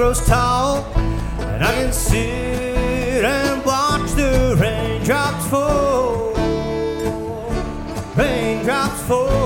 grows tall, and I can sit and watch the raindrops fall. Raindrops fall.